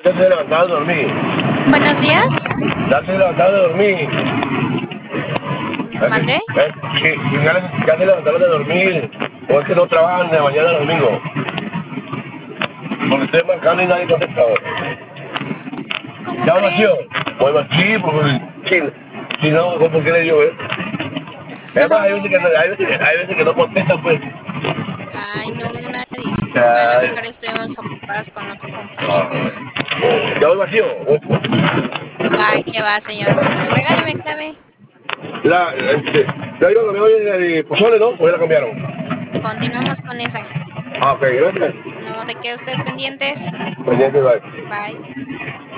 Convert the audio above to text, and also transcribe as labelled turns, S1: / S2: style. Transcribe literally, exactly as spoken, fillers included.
S1: Ya te levantaste de dormir.
S2: Buenos días.
S1: Ya te levantaste de dormir.
S2: ¿Mandé?
S1: ¿Eh? Sí, ya, ya te levantaron de dormir. O es que no trabajan de mañana a domingo. Porque estoy marcando y nadie contesta.
S2: ¿Cómo
S1: ¿Ya
S2: cree?
S1: nació? Pues sí, porque sí, si no, ¿por qué le digo, eh? Es más, hay veces que no, hay veces que, hay veces que no contestan, pues.
S2: Ay, no, una disculpa. A lo
S1: Ay,
S2: mejor estuvimos ocupadas con otro compañero.
S1: ¿ya voy vacío?
S2: Ay, qué va, señor Manuel. Regáleme clave.
S1: La, este, ya digo que me voy de pozole, ¿no? ¿O ya la cambiaron?
S2: Continuamos con esa.
S1: Ah, ok, gracias.
S2: No, ¿de qué usted pendientes?
S1: Pendiente, bye.
S2: Bye.